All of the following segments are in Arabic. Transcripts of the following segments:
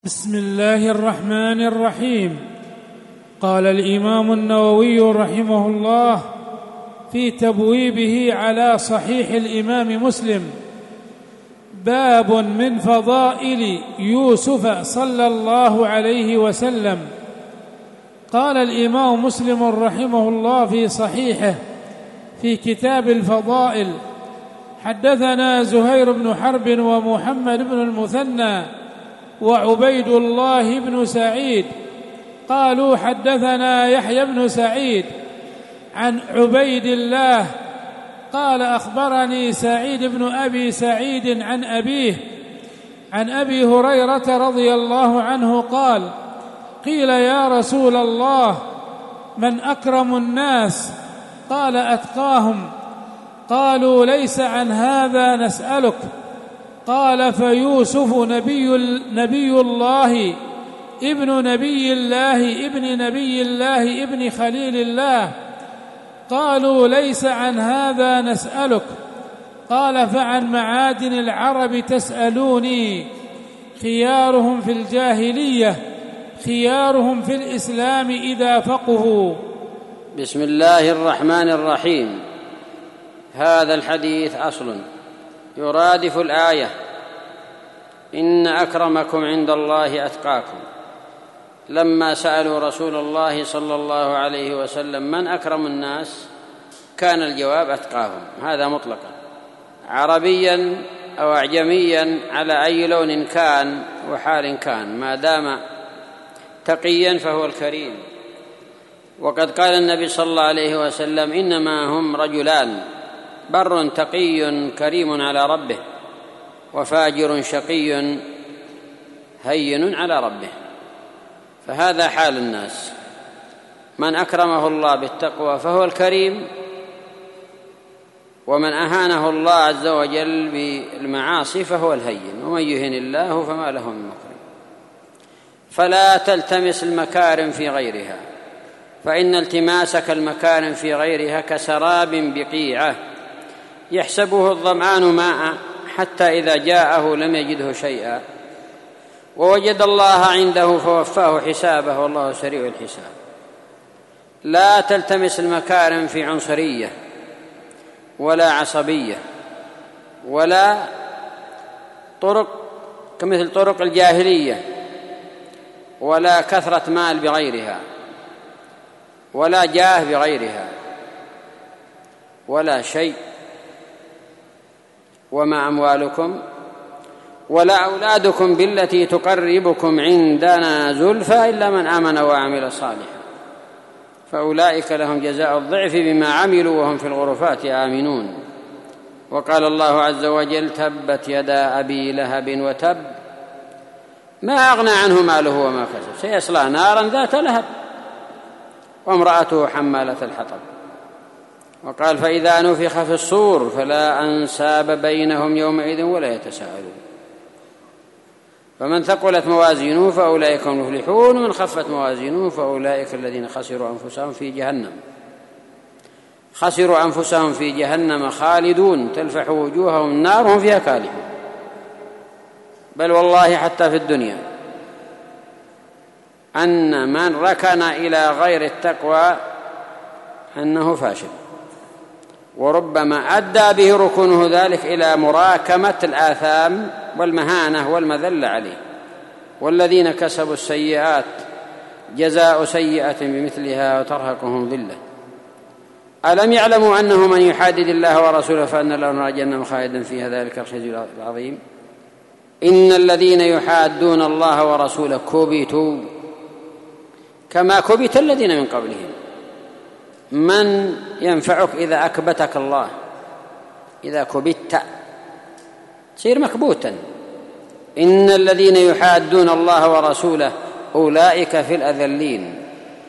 بسم الله الرحمن الرحيم. قال الإمام النووي رحمه الله في تبويبه على صحيح الإمام مسلم: باب من فضائل يوسف صلى الله عليه وسلم. قال الإمام مسلم رحمه الله في صحيحه في كتاب الفضائل: حدثنا زهير بن حرب ومحمد بن المثنى وعبيد الله بن سعيد قالوا حدثنا يحيى بن سعيد عن عبيد الله قال أخبرني سعيد بن أبي سعيد عن أبيه عن أبي هريرة رضي الله عنه قال: قيل يا رسول الله من أكرم الناس؟ قال: أتقاهم. قالوا: ليس عن هذا نسألك. قال: فيوسف نبي الله ابن نبي الله ابن نبي الله ابن خليل الله. قالوا: ليس عن هذا نسألك. قال: فعن معادن العرب تسألوني، خيارهم في الجاهلية خيارهم في الإسلام إذا فقهوا. بسم الله الرحمن الرحيم. هذا الحديث أصل يرادف الآية: إن أكرمكم عند الله أتقاكم. لما سألوا رسول الله صلى الله عليه وسلم من أكرم الناس، كان الجواب أتقاهم، هذا مطلقا، عربيا أو أعجميا على أي لون كان وحال كان، ما دام تقيا فهو الكريم. وقد قال النبي صلى الله عليه وسلم: إنما هم رجلان، بر تقي كريم على ربه، وفاجر شقي هين على ربه. فهذا حال الناس: من أكرمه الله بالتقوى فهو الكريم، ومن أهانه الله عز وجل بالمعاصي فهو الهين، ومن يهن الله فما له من مكرم. فلا تلتمس المكارم في غيرها، فإن التماسك المكارم في غيرها كسراب بقيعة يحسبه الظمآن ماء حتى إذا جاءه لم يجده شيئا، ووجد الله عنده فوفاه حسابه، والله سريع الحساب. لا تلتمس المكارم في عنصرية ولا عصبية ولا طرق كمثل طرق الجاهلية، ولا كثرة مال بغيرها، ولا جاه بغيرها، ولا شيء. وما أموالكم ولا أولادكم بالتي تقربكم عندنا زلفى إلا من آمن وعمل صالحا، فأولئك لهم جزاء الضعف بما عملوا وهم في الغرفات آمنون. وقال الله عز وجل: تبت يدا أبي لهب وتب، ما أغنى عنه ماله وما كسب، سيصلى نارا ذات لهب وامرأته حمالة الحطب. وقال: فإذا نفخ في الصور فلا أنساب بينهم يومئذ ولا يتساءلون. فمن ثقلت موازينه فأولئك هم المفلحون، ومن خفت موازينه فأولئك الذين خسروا أنفسهم في جهنم خالدون تلفح وجوههم النار وهم فيها كالحون. بل والله حتى في الدنيا أن من ركن إلى غير التقوى أنه فاشل، وربما أدى به ركونه ذلك إلى مراكمة الآثام والمهانة والمذلة عليه. والذين كسبوا السيئات جزاء سيئة بمثلها وترهقهم ذلة. ألم يعلموا أنه من يحادد الله ورسوله فأن له نار جهنم خالدا فيها ذلك الخزي العظيم. إن الذين يحادون الله ورسوله كبتوا كما كبت الذين من قبلهم. من ينفعك إذا أكبتك الله؟ إذا كبت تصير مكبوتا. إن الذين يحادون الله ورسوله أولئك في الأذلين.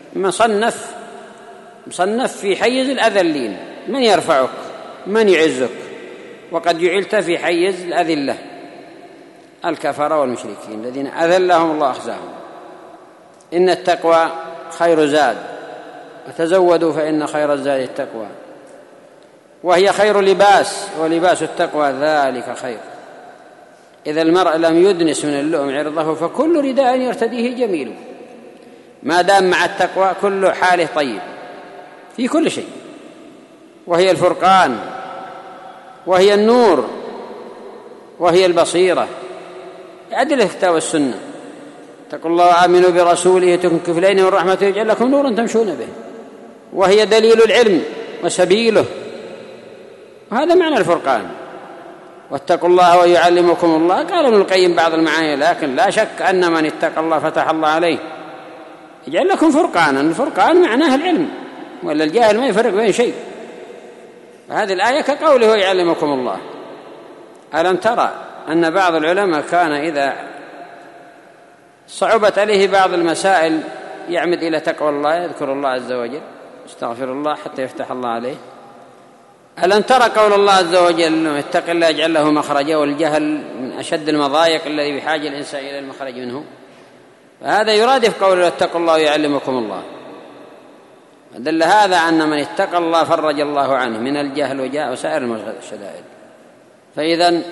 مصنف في حيز الأذلين، من يرفعك، من يعزك، وقد جعلت في حيز الأذلة، الكفرة والمشركين الذين أذلهم الله أخزاهم. إن التقوى خير زاد، وتزودوا فإن خير الزاد التقوى، وهي خير لباس، ولباس التقوى ذلك خير. إذا المرء لم يدنس من اللؤم عرضه فكل رداء يرتديه جميل، ما دام مع التقوى كل حاله طيب في كل شيء، وهي الفرقان، وهي النور، وهي البصيرة، أدلة الكتاب والسنة. اتقوا الله وآمنوا برسوله يؤتكم كفلين من رحمته ويجعل لكم نورا تمشون به، وهي دليل العلم وسبيله، وهذا معنى الفرقان. واتقوا الله ويعلمكم الله. قال ابن القيم بعض المعاني، لكن لا شك أن من اتقى الله فتح الله عليه، يجعل لكم فرقانا. الفرقان معناه العلم، ولا الجاهل ما يفرق بين شيء. هذه الآية كقوله يعلمكم الله. ألم ترى أن بعض العلماء كان إذا صعبت عليه بعض المسائل يعمد إلى تقوى الله، يذكر الله عز وجل، استغفر الله حتى يفتح الله عليه. ألم ترى قول الله عز وجل اتق الله يجعل له مخرجا، والجهل من أشد المضايق الذي بحاجة الإنسان إلى المخرج منه. فهذا يرادف قوله اتقوا الله يعلمكم الله. دل هذا أن من اتقى الله فرج الله عنه من الجهل وسائر الشدائد. فإذا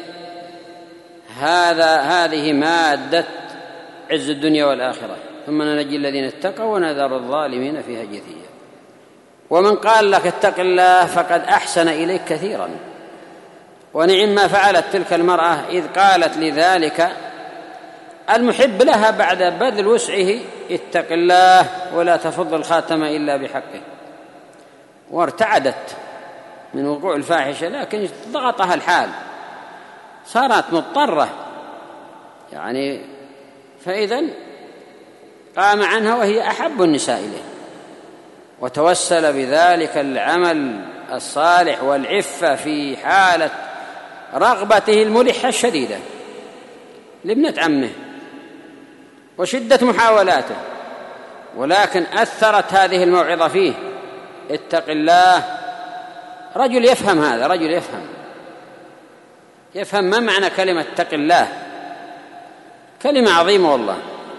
هذه مادة عز الدنيا والآخرة. ثم ننجي الذين اتقوا ونذر الظالمين فيها جثيا. ومن قال لك اتق الله فقد أحسن إليك كثيرا، ونعم ما فعلت تلك المرأة إذ قالت لذلك المحب لها بعد بذل وسعه اتق الله ولا تفض الخاتم إلا بحقه، وارتعدت من وقوع الفاحشة، لكن ضغطها الحال، صارت مضطرة يعني. فإذا قام عنها وهي أحب النساء إليه، وتوسل بذلك العمل الصالح والعفة في حالة رغبته الملحة الشديدة لابنة عمه وشدة محاولاته، ولكن أثرت هذه الموعظة فيه اتق الله. رجل يفهم هذا، رجل يفهم ما معنى كلمة اتق الله. كلمة عظيمة والله،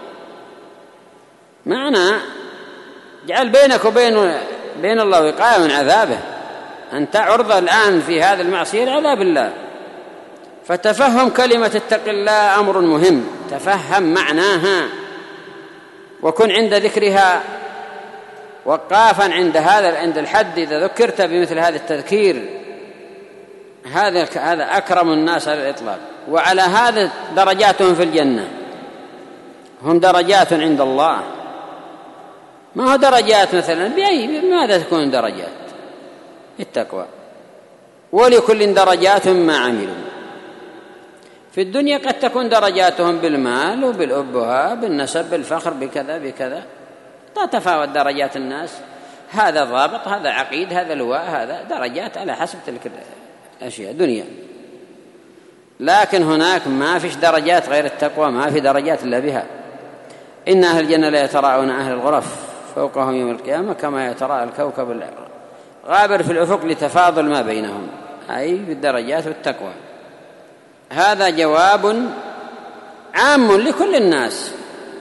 معنى جعل بينك وبين الله وقاية من عذابه. أنت عرضة الآن في هذا المعصية لعذاب الله، فتفهم كلمة اتق الله أمر مهم، تفهم معناها وكن عند ذكرها وقافا عند الحد. إذا ذكرت بمثل هذا التذكير، هذا أكرم الناس على الإطلاق، وعلى هذا درجاتهم في الجنة، هم درجات عند الله. ما هو درجات مثلا ماذا تكون درجات؟ التقوى. ولكل درجات ما عملوا. في الدنيا قد تكون درجاتهم بالمال وبالأبهة بالنسب بالفخر بكذا بكذا، تتفاوت درجات الناس، هذا ضابط، هذا عقيد، هذا لواء، هذا درجات على حسب تلك الأشياء دنيا. لكن هناك ما فيش درجات غير التقوى، ما في درجات إلا بها. إن أهل الجنة لا يتراءون أهل الغرف فوقهم يوم القيامة كما يتراءى الكوكب الغابر في الأفق لتفاضل ما بينهم، أي بالدرجات والتقوى. هذا جواب عام لكل الناس.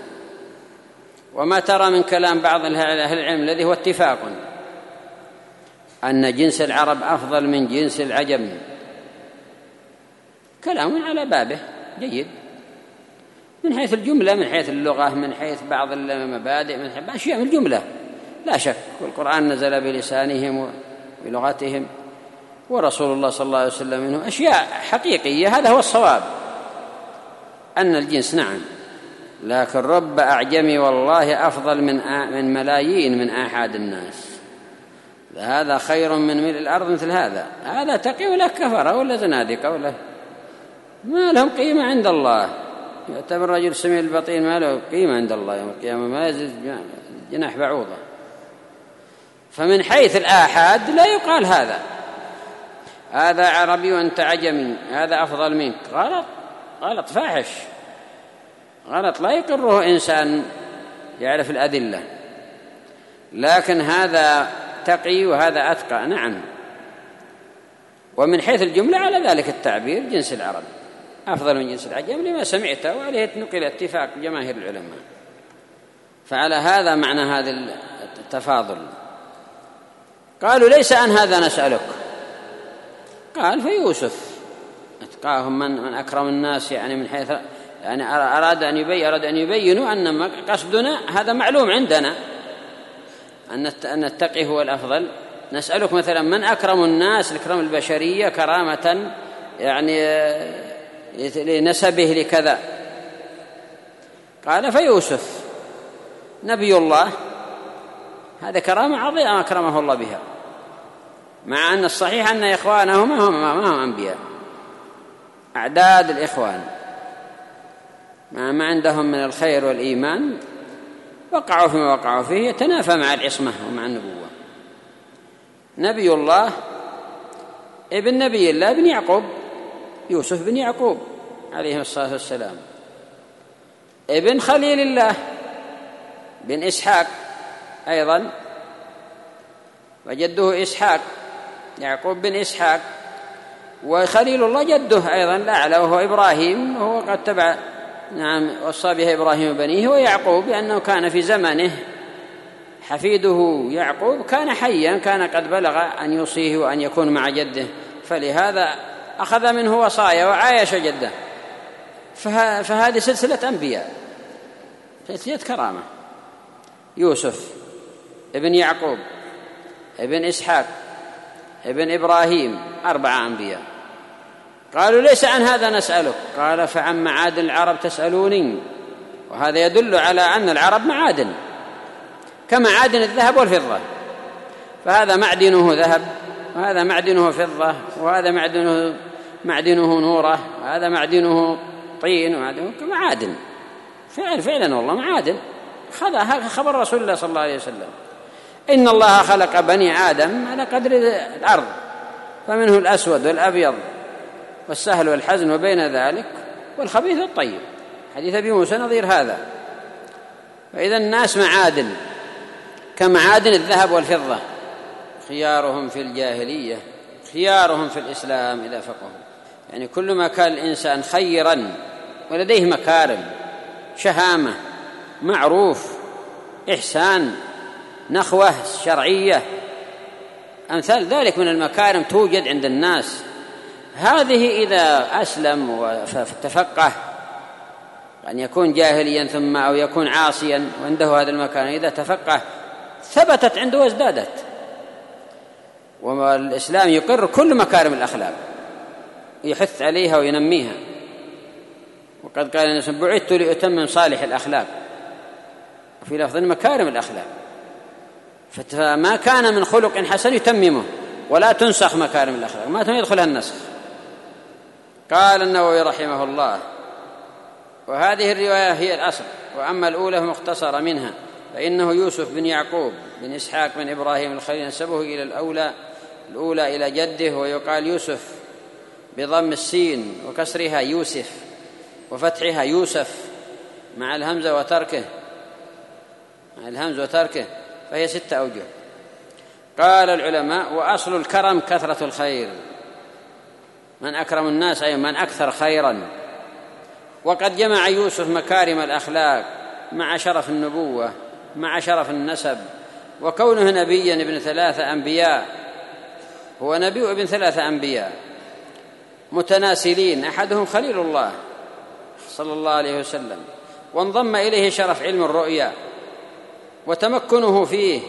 وما ترى من كلام بعض أهل العلم الذي هو اتفاق أن جنس العرب أفضل من جنس العجم، كلام على بابه جيد من حيث الجملة، من حيث اللغة، من حيث بعض المبادئ، من حيث أشياء من الجملة لا شك. والقرآن نزل بلسانهم وبلغتهم، ورسول الله صلى الله عليه وسلم منه أشياء حقيقية. هذا هو الصواب، أن الجنس نعم، لكن رب أعجمي والله أفضل من ملايين من آحاد الناس. هذا خير من ملء الأرض مثل هذا. هذا تقي ولا كفر ولا زنادقة ولا ما لهم قيمة عند الله. يعتبر رجل سميع البطين ما له قيمة عند الله يوم القيامة، ما يزيد جناح بعوضة. فمن حيث الآحاد لا يقال هذا عربي وأنت عجمي، هذا أفضل منك. غلط فاحش، غلط لا يقره إنسان يعرف الأدلة. لكن هذا تقي وهذا أتقى نعم. ومن حيث الجملة على ذلك التعبير جنس العرب أفضل من جنس العجم لما سمعته، وعليه نقل اتفاق جماهير العلماء. فعلى هذا معنى هذا التفاضل. قالوا ليس عن هذا نسألك، قال فيوسف أتقاهم من أكرم الناس، يعني من حيث يعني أراد أن يبينوا أن قصدنا هذا معلوم عندنا أن التقي هو الأفضل. نسألك مثلا من أكرم الناس الكرم البشرية كرامة يعني لنسبه لكذا؟ قال فيوسف نبي الله، هذا كرامة عظيمة أكرمه الله بها، مع أن الصحيح أن إخوانه ما هم أنبياء، أعداد الإخوان ما عندهم من الخير والإيمان وقعوا فيما وقعوا فيه، يتنافى مع العصمة ومع النبوة. نبي الله ابن نبي الله بن يعقوب، يوسف بن يعقوب عليه الصلاة والسلام، ابن خليل الله بن إسحاق أيضا، وجده إسحاق، يعقوب بن إسحاق، وخليل الله جده أيضا الأعلى وهو إبراهيم، وهو قد تبع وصى بها إبراهيم بنيه ويعقوب، لأنه كان في زمنه حفيده يعقوب كان حيا، كان قد بلغ أن يوصيه وأن يكون مع جده، فلهذا أخذ منه وصايا وعايش جده. فهذه سلسلة أنبياء، سلسلة كرامة. يوسف ابن يعقوب ابن إسحاق ابن إبراهيم، 4 أنبياء. قالوا ليس عن هذا نسألك، قال فعن معادن العرب تسألوني. وهذا يدل على أن العرب معادن كمعادن الذهب والفضة، فهذا معدنه ذهب وهذا معدنه فضة وهذا معدنه نورة وهذا معدنه طين وهذا معادن فعلا والله معادن. هذا خبر رسول الله صلى الله عليه وسلم، إن الله خلق بني آدم على قدر الأرض، فمنه الأسود والأبيض والسهل والحزن وبين ذلك والخبيث والطيب. حديث أبي موسى نظير هذا. فإذا الناس معادن كمعادن الذهب والفضة، خيارهم في الجاهلية خيارهم في الإسلام إذا فقهوا. يعني كل ما كان الإنسان خيرا ولديه مكارم، شهامة، معروف، إحسان، نخوة شرعية، أمثال ذلك من المكارم توجد عند الناس، هذه إذا أسلم وتفقه، أن يكون جاهليا ثم أو يكون عاصيا وعنده هذا المكان، إذا تفقه ثبتت عنده وازدادت. والإسلام يقر كل مكارم الأخلاق، يحث عليها وينميها. وقد قال النبي بعثت لأتمم صالح الأخلاق، وفي لفظ مكارم الأخلاق. فما كان من خلق حسن يتممه ولا تنسخ مكارم الأخلاق، ما يدخلها النسخ. قال النووي رحمه الله: وهذه الرواية هي الأصل، وأما الأولى مختصرة منها، فإنه يوسف بن يعقوب بن إسحاق بن إبراهيم الخليل، نسبه إلى الأولى إلى جده، ويقال يوسف بضم السين وكسرها يوسف وفتحها يوسف مع الهمزة وتركه فهي 6 أوجه. قال العلماء: وأصل الكرم كثرة الخير، من أكرم الناس أي من أكثر خيرا. وقد جمع يوسف مكارم الأخلاق مع شرف النبوة مع شرف النسب، وكونه نبيا ابن 3 أنبياء، هو نبي ابن 3 أنبياء متناسلين، أحدهم خليل الله صلى الله عليه وسلم، وانضم إليه شرف علم الرؤيا وتمكنه فيه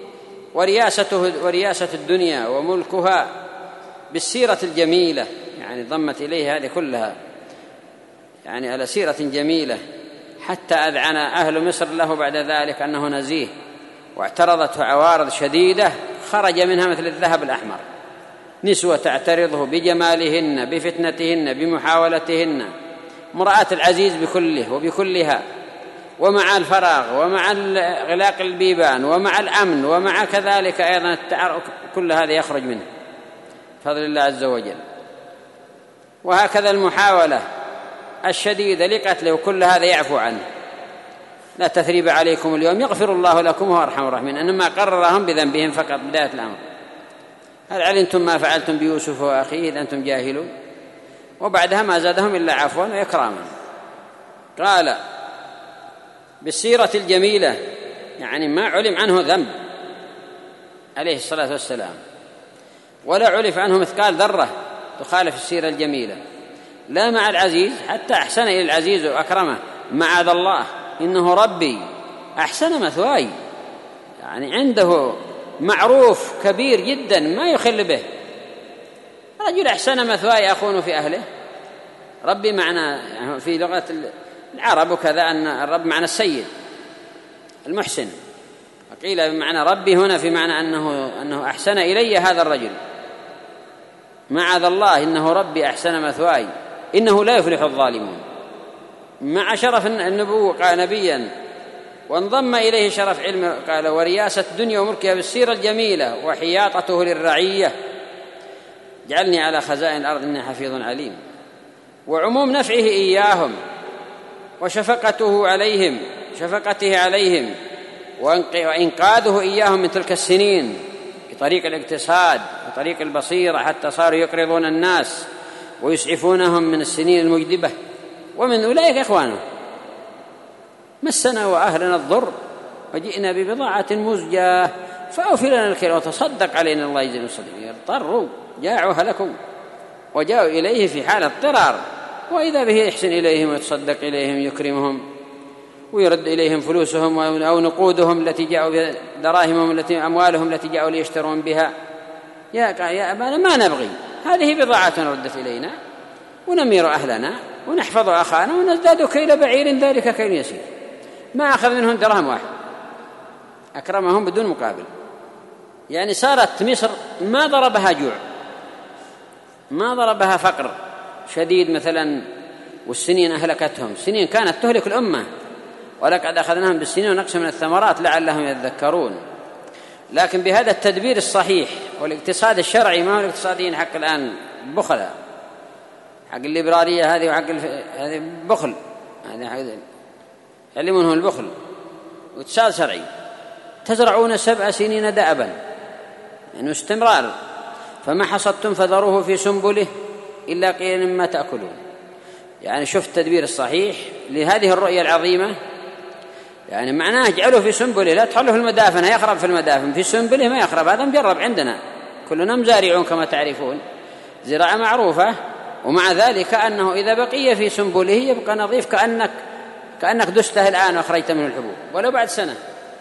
ورياسة الدنيا وملكها بالسيرة الجميلة، يعني ضمت إليه هذه كلها يعني على سيرة جميلة، حتى أذعن أهل مصر له بعد ذلك أنه نزيه، واعترضته عوارض شديدة خرج منها مثل الذهب الأحمر، نسوة تعترضه بجمالهن بفتنتهن بمحاولتهن، امرأة العزيز بكله وبكلها، ومع الفراغ ومع غلاق البيبان ومع الأمن ومع كذلك أيضا كل هذا يخرج منه بفضل الله عز وجل. وهكذا المحاولة الشديدة لقتله كل هذا يعفو عنه، لا تثريب عليكم اليوم يغفر الله لكم وهو أرحم الراحمين، إنما قررهم بذنبهم فقط بداية الأمر. هل علمتم ما فعلتم بيوسف وأخيه إذ أنتم جاهلون؟ وبعدها ما زادهم إلا عفوا وإكراما. قال: بالسيرة الجميلة، يعني ما علم عنه ذنب عليه الصلاة والسلام، ولا علف عنه مثقال ذرة تخالف السيرة الجميلة، لا مع العزيز، حتى أحسن إلى العزيز وأكرمه، معاذ الله إنه ربي أحسن مثواي، يعني عنده معروف كبير جدا ما يخل به. رجل أحسن مثواي أخون في أهله. ربي معنى يعني في لغة العرب وكذا أن الرب معنى السيد المحسن، وقيل بمعنى ربي هنا في معنى أنه أحسن إلي هذا الرجل. معاذ الله إنه ربي أحسن مثواي إنه لا يفلح الظالمون. مع شرف النبوة قال نبيا، وانضم إليه شرف علم قال ورياسة الدنيا وملكها بالسيرة الجميلة وحياطته للرعية، جعلني على خزائن الأرض إني حفيظ عليم. وعموم نفعه إياهم وشفقته عليهم وإنقاذه إياهم من تلك السنين بطريق الاقتصاد وطريق البصيرة، حتى صاروا يقرضون الناس ويسعفونهم من السنين المجدبة. ومن أولئك إخوانه مسنا وأهلنا الضر وجئنا ببضاعة مزجاة فأوفي لنا الكيل وتصدق علينا الله يجزي المصدقين. اضطروا جاعوا هلكوا وجاءوا إليه في حال اضطرار، وإذا به يحسن إليهم ويتصدق إليهم يكرمهم ويرد إليهم فلوسهم أو نقودهم التي جاءوا دراهمهم أموالهم التي جاءوا ليشترون بها. يا أبانا ما نبغي، هذه بضاعتنا ردت إلينا ونمير أهلنا ونحفظ أخانا ونزداد كيل بعير ذلك كيل يسير. ما أخذ منهم درهم واحد، أكرمهم بدون مقابل. يعني صارت مصر ما ضربها جوع، ما ضربها فقر شديد مثلا والسنين أهلكتهم. سنين كانت تهلك الأمة، ولقد أخذناهم بالسنين ونقص من الثمرات لعلهم يذكرون. لكن بهذا التدبير الصحيح والاقتصاد الشرعي، ما هو الاقتصاديين حق الآن بخلة، حق الليبرالية هذه وحق هذه بخل، هذه حق يعلمونهم البخل. واقتصاد شرعي تزرعون 7 سنين دأبا، يعني استمرار، فما حصدتم فذروه في سنبله إلا قليلا مما تأكلون. يعني شوف التدبير الصحيح لهذه الرؤية العظيمة. يعني معناه اجعله في سنبله، لا تحله في المدافن، يخرب في المدافن، في سنبله ما يخرب. هذا مجرب عندنا، كلنا مزارعون كما تعرفون، زراعة معروفة. ومع ذلك أنه إذا بقي في سنبله يبقى نظيف كأنك دسته الآن وأخرجت منه الحبوب ولو بعد سنة.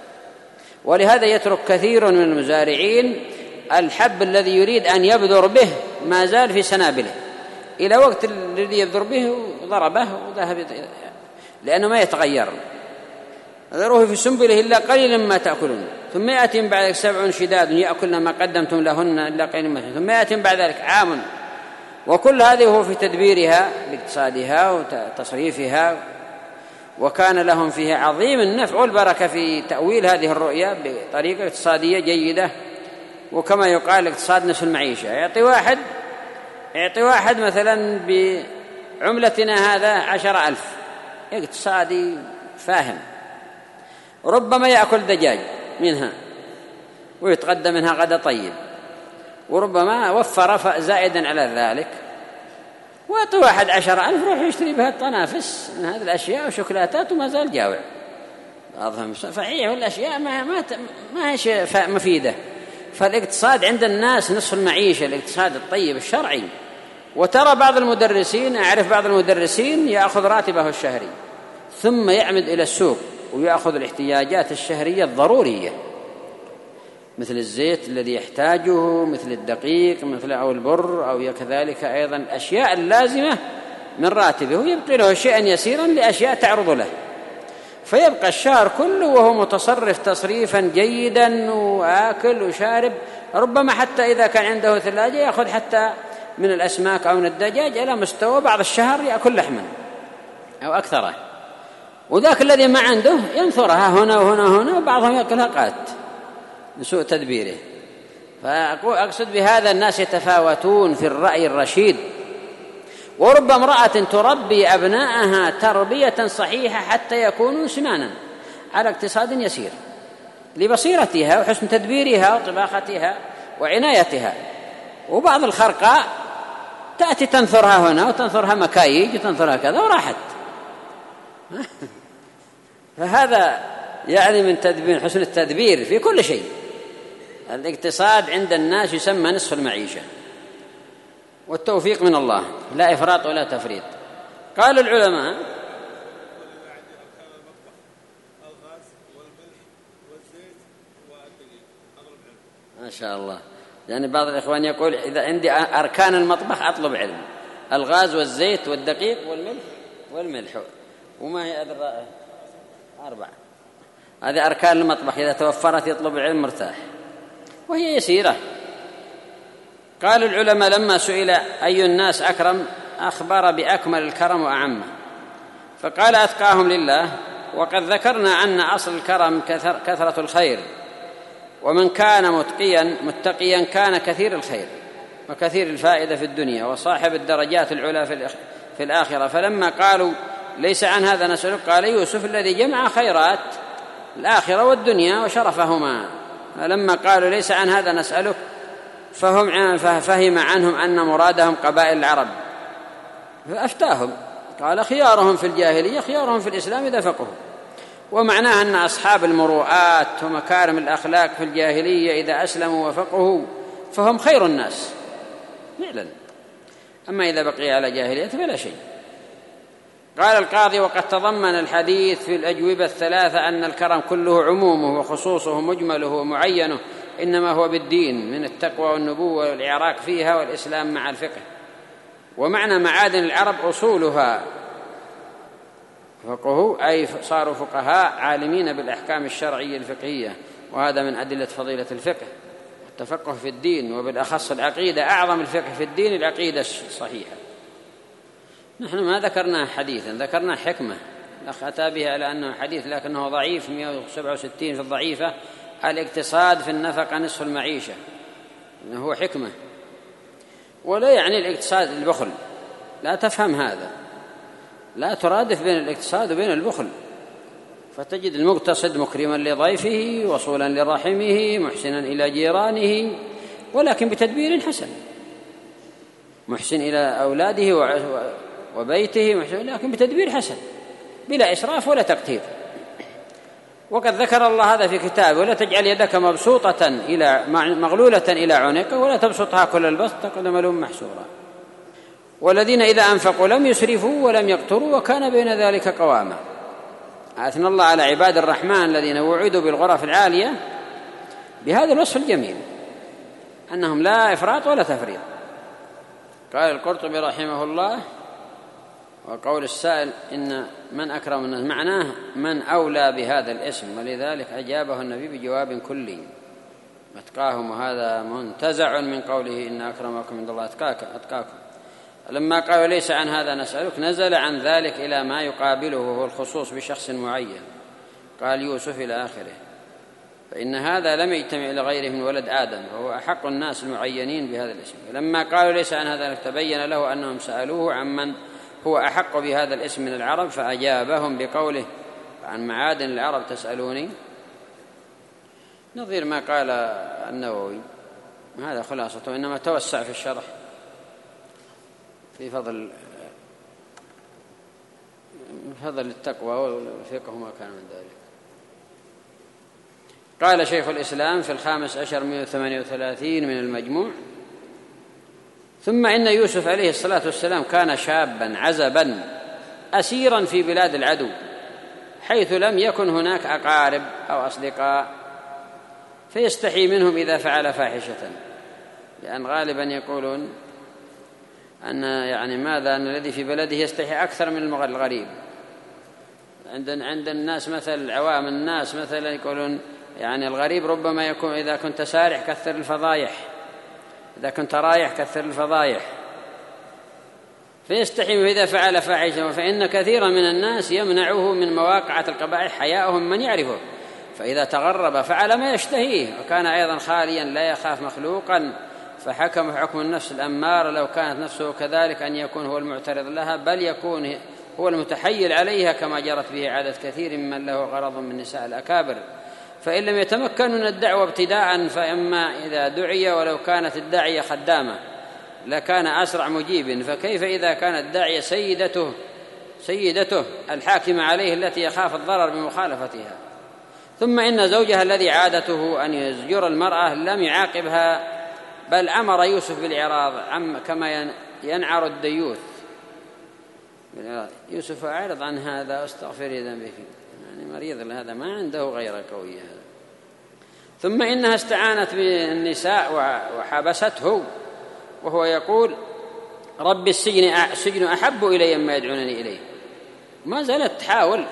ولهذا يترك كثير من المزارعين الحب الذي يريد أن يبذر به ما زال في سنابله، إلى وقت الذي يبذر به ضربه وذهب، لأنه ما يتغير. ذروه في سنبله إلا قليلا ما تأكلون، ثم يأتي بعد 7 شداد يأكلن ما قدمتم لهن إلا قليلا ما تأكلون، ثم يأتي بعد ذلك عام. وكل هذه هو في تدبيرها باقتصادها وتصريفها. وكان لهم فيه عظيم النفع والبركة في تأويل هذه الرؤيا بطريقة اقتصادية جيدة. وكما يقال الاقتصاد نصف المعيشة. يعطي واحد مثلا بعملتنا هذا 10,000، اقتصادي فاهم، ربما يأكل دجاج منها ويتغدى منها غدا طيب، وربما وفر زائدا على ذلك. ويعطي واحد 10,000 روح يشتري بها التنافس من هذه الأشياء وشوكولاتات وما زال جاوع. بعضهم صحيح والأشياء ما هي شيء مفيدة. فالاقتصاد عند الناس نصف المعيشة، الاقتصاد الطيب الشرعي. وترى بعض المدرسين، أعرف بعض المدرسين يأخذ راتبه الشهري ثم يعمد إلى السوق ويأخذ الاحتياجات الشهرية الضرورية، مثل الزيت الذي يحتاجه، مثل الدقيق، مثل أو البر، أو كذلك أيضا الأشياء اللازمة من راتبه، ويبقي له شيئا يسيرا لأشياء تعرض له، فيبقى الشهر كله وهو متصرف تصريفا جيدا وآكل وشارب. ربما حتى إذا كان عنده ثلاجة يأخذ حتى من الأسماك أو من الدجاج إلى مستوى بعض الشهر يأكل لحما أو أكثره. وذاك الذي ما عنده ينثرها هنا وهنا وهنا، وبعضهم يأكلها قات بسوء تدبيره. فأقصد بهذا الناس يتفاوتون في الرأي الرشيد. ورب امرأة تربي أبناءها تربية صحيحة حتى يكونوا سنانا على اقتصاد يسير لبصيرتها وحسن تدبيرها وطباختها وعنايتها. وبعض الخرقاء تأتي تنثرها هنا وتنثرها مكايج وتنثرها كذا وراحت. فهذا يعني من تدبير، حسن التدبير في كل شيء. الاقتصاد عند الناس يسمى نصف المعيشة. والتوفيق من الله، لا إفراط ولا تفريط. قال العلماء ما شاء الله، يعني بعض الإخوان يقول إذا عندي أركان المطبخ أطلب علم: الغاز والزيت والدقيق والملح وما هي 4. هذه أركان المطبخ، إذا توفرت يطلب العلم مرتاح، وهي يسيرة. قال العلماء لما سئل أي الناس أكرم أخبر بأكمل الكرم وأعمه، فقال أتقاهم لله. وقد ذكرنا أن أصل الكرم كثرة الخير، ومن كان متقيا كان كثير الخير وكثير الفائدة في الدنيا وصاحب الدرجات العلى في الآخرة. فلما قالوا ليس عن هذا نسألك، قال يوسف الذي جمع خيرات الآخرة والدنيا وشرفهما. لما قالوا ليس عن هذا نسألك فهم عنهم أن مرادهم قبائل العرب، فأفتاهم قال خيارهم في الجاهلية خيارهم في الإسلام إذا فقهوا. ومعناه أن أصحاب المروءات ومكارم الأخلاق في الجاهلية إذا أسلموا وفقهوا فهم خير الناس فعلا، أما إذا بقي على جاهلية فلا شيء. قال القاضي وقد تضمن الحديث في الأجوبة الثلاثة أن الكرم كله عمومه وخصوصه مجمله ومعينه إنما هو بالدين من التقوى والنبوة والإعراق فيها والإسلام مع الفقه. ومعنى معادن العرب أصولها فقهوا أي صاروا فقهاء عالمين بالأحكام الشرعية الفقهية، وهذا من أدلة فضيلة الفقه والتفقه في الدين، وبالأخص العقيدة. أعظم الفقه في الدين العقيدة الصحيحة. نحن ما ذكرنا حديثا، ذكرنا حكمة الأخ أتى بها على أنه حديث لكنه ضعيف 167 في الضعيفة: الاقتصاد في النفقة نصف المعيشة. إنه هو حكمة، ولا يعني الاقتصاد البخل، لا تفهم هذا، لا ترادف بين الاقتصاد وبين البخل. فتجد المقتصد مكرما لضيفه وصولا لرحمه محسنا إلى جيرانه، ولكن بتدبير حسن، محسن إلى أولاده وبيته محسن، لكن بتدبير حسن بلا إسراف ولا تقتير. وقد ذكر الله هذا في كتابه: ولا تجعل يدك مغلولة إلى عنقك ولا تبسطها كل البسط تقعد ملوما محسورا. والذين إذا أنفقوا لم يسرفوا ولم يقتروا وكان بين ذلك قواما. أثنى الله على عباد الرحمن الذين وعدوا بالغرف العالية بهذا الوصف الجميل، أنهم لا إفراط ولا تفريط. قال القرطبي رحمه الله: وقول السائل إن من أكرم الناس معناه من أولى بهذا الاسم، ولذلك أجابه النبي بجواب كلي أتقاهم، وهذا منتزع من قوله إن أكرمكم عند الله أتقاكم. لما قالوا ليس عن هذا نسألك نزل عن ذلك إلى ما يقابله وهو الخصوص بشخص معين، قال يوسف إلى آخره، فإن هذا لم يجتمع لغيره من ولد آدم، وهو أحق الناس المعينين بهذا الاسم. لما قالوا ليس عن هذا تبين له أنهم سألوه عمن هو أحق بهذا الاسم من العرب، فأجابهم بقوله: عن معادن العرب تسألوني، نظير ما قال النووي. هذا خلاصته، إنما توسع في الشرح في فضل التقوى والفقه وما كان من ذلك. قال شيخ الإسلام في 1538 من المجموع: ثم إن يوسف عليه الصلاة والسلام كان شابا عزبا أسيرا في بلاد العدو، حيث لم يكن هناك أقارب أو أصدقاء، فيستحي منهم إذا فعل فاحشة، لأن غالبا يقولون أن أن الذي في بلده يستحي أكثر من الغريب. عند الناس مثل عوام الناس مثلا يقولون الغريب ربما يكون إذا كنت سارح كثر الفضايح، إذا كنت رايح كثر الفضايح، فيستحي إذا فعل فاحشة. فإن كثيرا من الناس يمنعه من مواقعة القبائح حياءهم من يعرفه، فإذا تغرب فعل ما يشتهيه، وكان أيضا خاليا لا يخاف مخلوقا، فحكم حكم النفس الأمارة لو كانت نفسه كذلك أن يكون هو المعترض لها، بل يكون هو المتحيل عليها، كما جرت به عادة كثير ممن له غرض من نساء الأكابر. فإن لم يتمكن من الدعوة ابتداء، فإما إذا دعي ولو كانت الداعية خدامة لكان أسرع مجيب، فكيف إذا كانت الداعية سيدته الحاكمة عليه التي يخاف الضرر بمخالفتها. ثم إن زوجها الذي عادته أن يزجر المرأة لم يعاقبها بل أمر يوسف بالإعراض كما ينعر الديوث. يوسف أعرض عن هذا واستغفري ذنبك، يعني مريض هذا ما عنده غير قوية هذا. ثم إنها استعانت بالنساء وحبسته وهو يقول رب السجن أحب إلي مما يدعونني إليه. ما زالت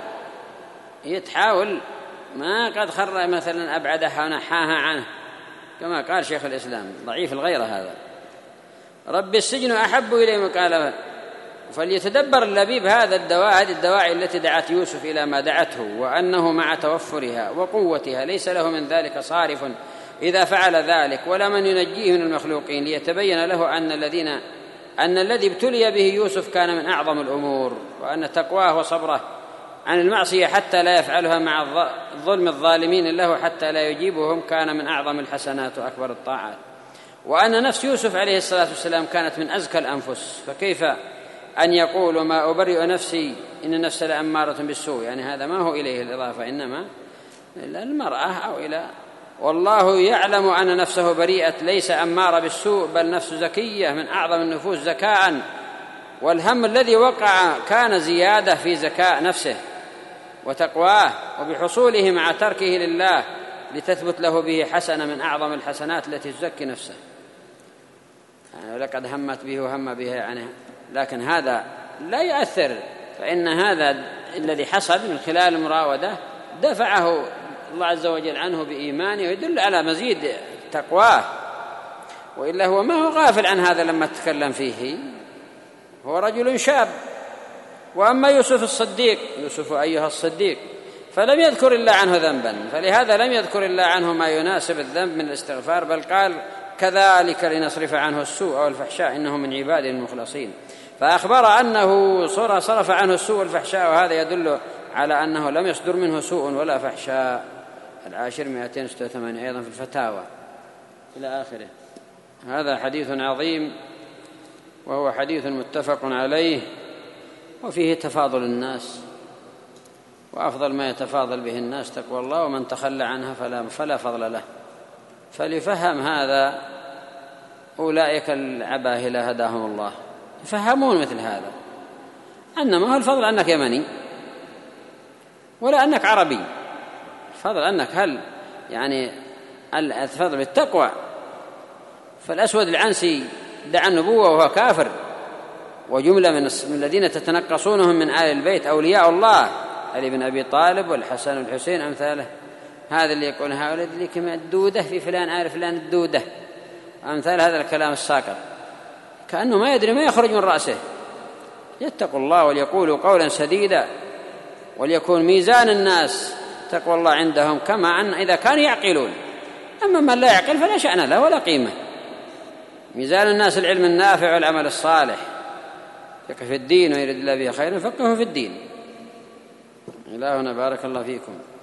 تحاول ما قد خر مثلا أبعدها ونحاها عنه، كما قال شيخ الإسلام ضعيف الغيرة هذا. رب السجن أحب إلي ما قال. فليتدبر اللبيب هذه الدواعي التي دعت يوسف إلى ما دعته، وأنه مع توفرها وقوتها ليس له من ذلك صارف إذا فعل ذلك ولا من ينجيه من المخلوقين، ليتبين له أن الذي ابتلي به يوسف كان من أعظم الأمور، وأن تقواه وصبره عن المعصية حتى لا يفعلها مع ظلم الظالمين له حتى لا يجيبهم كان من أعظم الحسنات وأكبر الطاعات، وأن نفس يوسف عليه الصلاة والسلام كانت من أزكى الأنفس، فكيف أن يقول ما أبرئ نفسي إن النفس لأمارة بالسوء، يعني هذا ما هو إليه الإضافة، إنما إلى المرأة أو إلى، والله يعلم أن نفسه بريئة ليس أمارة بالسوء بل نفس زكية من أعظم النفوس زكاء، والهم الذي وقع كان زيادة في زكاء نفسه وتقواه وبحصوله مع تركه لله لتثبت له به حسنة من أعظم الحسنات التي تزكي نفسه. يعني لقد همت به وهم بها يعني، لكن هذا لا يؤثر، فإن هذا الذي حصل من خلال المراودة دفعه الله عز وجل عنه بإيمانه ويدل على مزيد تقواه، وإلا هو ما هو غافل عن هذا لما تكلم فيه، هو رجل شاب. وأما يوسف أيها الصديق فلم يذكر الله عنه ذنبا، فلهذا لم يذكر الله عنه ما يناسب الذنب من الاستغفار، بل قال كذلك لنصرف عنه السوء والفحشاء إنه من عباده المخلصين، فأخبر أنه صرف عنه السوء والفحشاء، وهذا يدل على أنه لم يصدر منه سوء ولا فحشاء. 286 أيضا في الفتاوى إلى آخره. هذا حديث عظيم وهو حديث متفق عليه، وفيه تفاضل الناس، وأفضل ما يتفاضل به الناس تقوى الله، ومن تخلى عنها فلا فضل له. فليفهم هذا أولئك العباهلة هداهم الله، يفهمون مثل هذا، أنما هو الفضل أنك يمني ولا أنك عربي، الفضل أنك يعني الفضل بالتقوى. فالأسود العنسي دعا النبوة وهو كافر، وجملة من الذين تتنقصونهم من آل البيت أولياء الله، علي بن أبي طالب والحسن والحسين أمثاله، هذا اللي يقول هؤلاء اللي كما الدودة في فلان آل فلان الدودة، أمثال هذا الكلام الساقط، كأنه ما يدري ما يخرج من رأسه. يتقوا الله وليقولوا قولا سديدا، وليكون ميزان الناس تقوى الله عندهم كما أن إذا كانوا يعقلون، أما من لا يعقل فلا شأن له ولا قيمة. ميزان الناس العلم النافع والعمل الصالح، فقه في الدين ويريد الله به خيرا فقهه في الدين. إلهنا بارك الله فيكم.